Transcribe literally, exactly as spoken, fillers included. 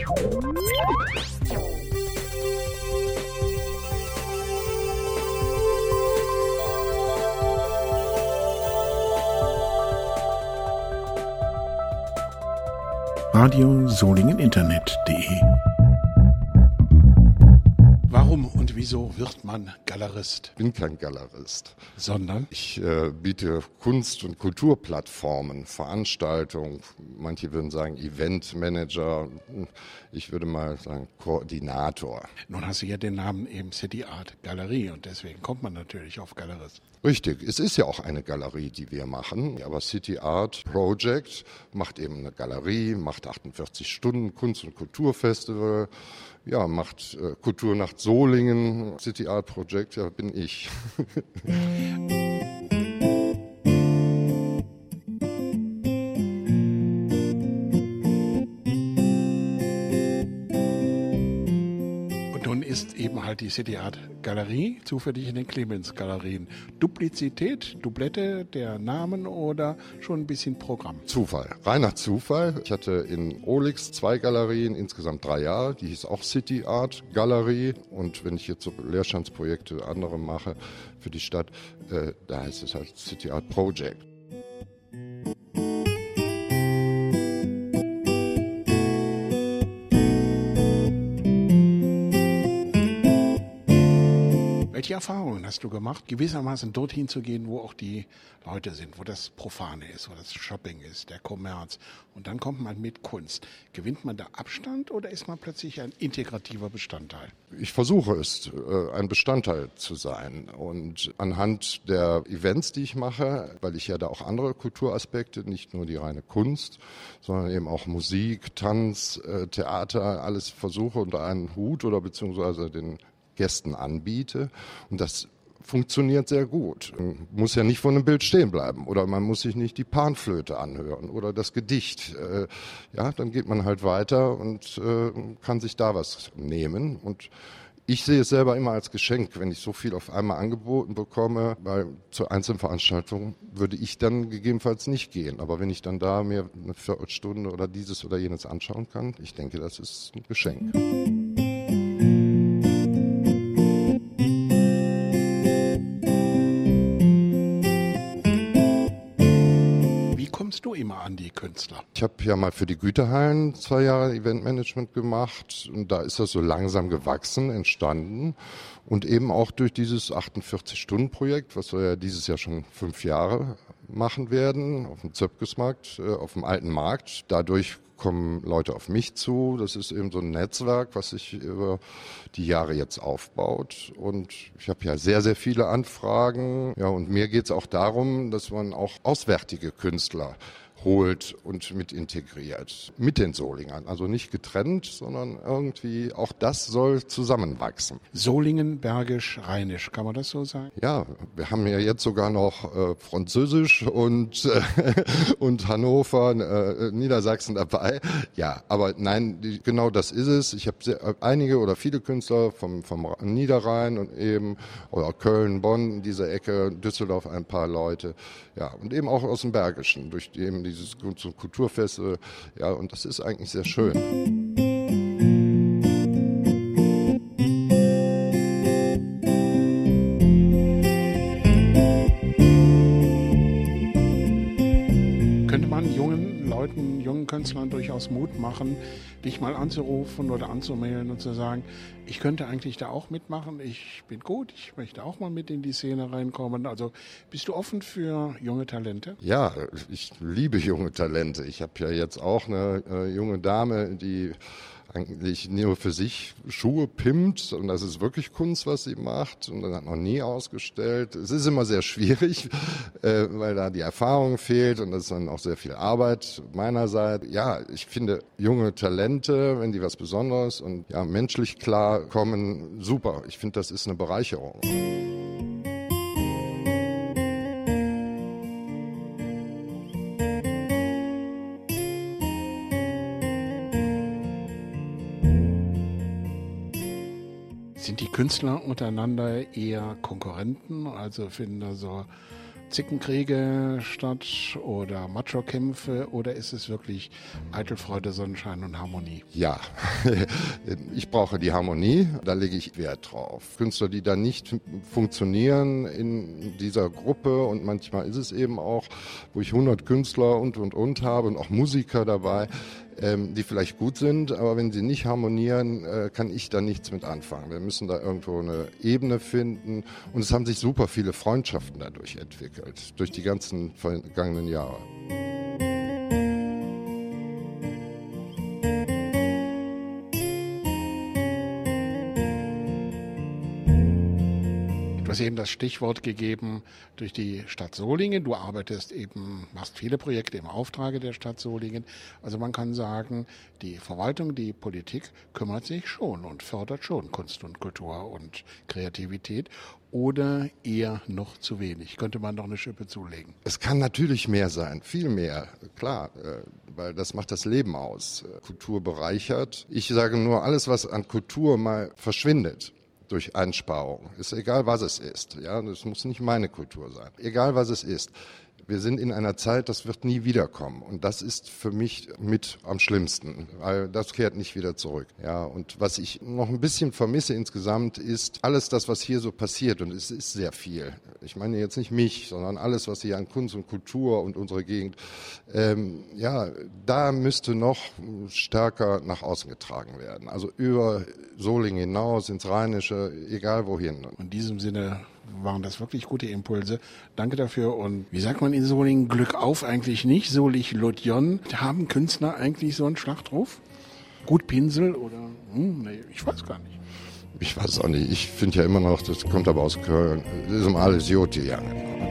Radio Solingen Internet punkt de. Warum und wieso wird man Galerist? Ich bin kein Galerist. Sondern? Ich äh, biete Kunst- und Kulturplattformen, Veranstaltungen, manche würden sagen Eventmanager, ich würde mal sagen Koordinator. Nun hast du ja den Namen eben City Art Galerie und deswegen kommt man natürlich auf Galerist. Richtig, es ist ja auch eine Galerie, die wir machen, aber City Art Project macht eben eine Galerie, macht achtundvierzig Stunden Kunst- und Kulturfestival, ja, macht äh, Kulturnacht Solingen, City Art Project, ja, bin ich. Ist eben halt die City Art Galerie zufällig in den Clemens Galerien. Duplizität, Doublette der Namen oder schon ein bisschen Programm? Zufall, reiner Zufall. Ich hatte in Olix zwei Galerien, insgesamt drei Jahre. Die hieß auch City Art Galerie. Und wenn ich jetzt so Leerstandsprojekte andere mache für die Stadt, äh, da heißt es halt City Art Project. Welche Erfahrungen hast du gemacht, gewissermaßen dorthin zu gehen, wo auch die Leute sind, wo das Profane ist, wo das Shopping ist, der Kommerz und dann kommt man mit Kunst. Gewinnt man da Abstand oder ist man plötzlich ein integrativer Bestandteil? Ich versuche es, ein Bestandteil zu sein und anhand der Events, die ich mache, weil ich ja da auch andere Kulturaspekte, nicht nur die reine Kunst, sondern eben auch Musik, Tanz, Theater, alles versuche unter einen Hut oder beziehungsweise den Gästen anbiete und das funktioniert sehr gut. Man muss ja nicht vor einem Bild stehen bleiben oder man muss sich nicht die Panflöte anhören oder das Gedicht. Ja, dann geht man halt weiter und kann sich da was nehmen und ich sehe es selber immer als Geschenk, wenn ich so viel auf einmal angeboten bekomme, weil zur einzelnen Veranstaltung würde ich dann gegebenenfalls nicht gehen. Aber wenn ich dann da mir eine Viertelstunde oder dieses oder jenes anschauen kann, ich denke, das ist ein Geschenk. Kommst du immer an die Künstler? Ich habe ja mal für die Güterhallen zwei Jahre Eventmanagement gemacht und da ist das so langsam gewachsen, entstanden und eben auch durch dieses achtundvierzig-Stunden-Projekt, was wir ja dieses Jahr schon fünf Jahre machen werden, auf dem Zöpkesmarkt, auf dem alten Markt. Dadurch kommen Leute auf mich zu. Das ist eben so ein Netzwerk, was sich über die Jahre jetzt aufbaut. Und ich habe ja sehr, sehr viele Anfragen. Ja, und mir geht es auch darum, dass man auch auswärtige Künstler holt und mit integriert. Mit den Solingern. Also nicht getrennt, sondern irgendwie auch das soll zusammenwachsen. Solingen, Bergisch, Rheinisch, kann man das so sagen? Ja, wir haben ja jetzt sogar noch äh, Französisch und, äh, und Hannover, äh, Niedersachsen dabei. Ja, aber nein, die, genau das ist es. Ich habe einige oder viele Künstler vom, vom Niederrhein und eben, oder Köln, Bonn, diese Ecke, Düsseldorf ein paar Leute. Ja, und eben auch aus dem Bergischen, durch die eben dieses Kunst- und Kulturfest, ja, und das ist eigentlich sehr schön. Könnte man jungen Leuten, jungen Künstlern durchaus Mut machen, dich mal anzurufen oder anzumailen und zu sagen, ich könnte eigentlich da auch mitmachen, ich bin gut, ich möchte auch mal mit in die Szene reinkommen. Also bist du offen für junge Talente? Ja, ich liebe junge Talente. Ich habe ja jetzt auch eine äh, junge Dame, die eigentlich nur für sich Schuhe pimmt und das ist wirklich Kunst, was sie macht und das hat noch nie ausgestellt. Es ist immer sehr schwierig, äh, weil da die Erfahrung fehlt und das ist dann auch sehr viel Arbeit meinerseits. Ja, ich finde junge Talente, wenn die was Besonderes und ja menschlich klar kommen, super. Ich finde, das ist eine Bereicherung. Sind die Künstler untereinander eher Konkurrenten, also finden da so Zickenkriege statt oder Macho-Kämpfe oder ist es wirklich Eitelfreude, Sonnenschein und Harmonie? Ja, ich brauche die Harmonie, da lege ich Wert drauf. Künstler, die da nicht funktionieren in dieser Gruppe und manchmal ist es eben auch, wo ich hundert Künstler und und und habe und auch Musiker dabei, ähm, die vielleicht gut sind, aber wenn sie nicht harmonieren, äh, kann ich da nichts mit anfangen. Wir müssen da irgendwo eine Ebene finden und es haben sich super viele Freundschaften dadurch entwickelt, durch die ganzen vergangenen Jahre. Du hast eben das Stichwort gegeben durch die Stadt Solingen. Du arbeitest eben, machst viele Projekte im Auftrage der Stadt Solingen. Also man kann sagen, die Verwaltung, die Politik kümmert sich schon und fördert schon Kunst und Kultur und Kreativität. Oder eher noch zu wenig? Könnte man noch eine Schippe zulegen? Es kann natürlich mehr sein, viel mehr, klar, weil das macht das Leben aus. Kultur bereichert. Ich sage nur, alles, was an Kultur mal verschwindet, durch Einsparung. Ist egal, was es ist. Ja, das muss nicht meine Kultur sein. Egal, was es ist. Wir sind in einer Zeit, das wird nie wiederkommen. Und das ist für mich mit am schlimmsten, weil das kehrt nicht wieder zurück. Ja, und was ich noch ein bisschen vermisse insgesamt ist alles das, was hier so passiert. Und es ist sehr viel. Ich meine jetzt nicht mich, sondern alles, was hier an Kunst und Kultur und unsere Gegend, ähm, ja, da müsste noch stärker nach außen getragen werden. Also über Solingen hinaus, ins Rheinische, egal wohin. In diesem Sinne waren das wirklich gute Impulse. Danke dafür. Und wie sagt man in Solingen, Glück auf eigentlich nicht, solich Lotjon. Haben Künstler eigentlich so einen Schlag drauf? Gut Pinsel oder, hm, nee, ich weiß gar nicht. Ich weiß auch nicht. Ich finde ja immer noch, das kommt aber aus Köln, das ist um alles Joti, ja.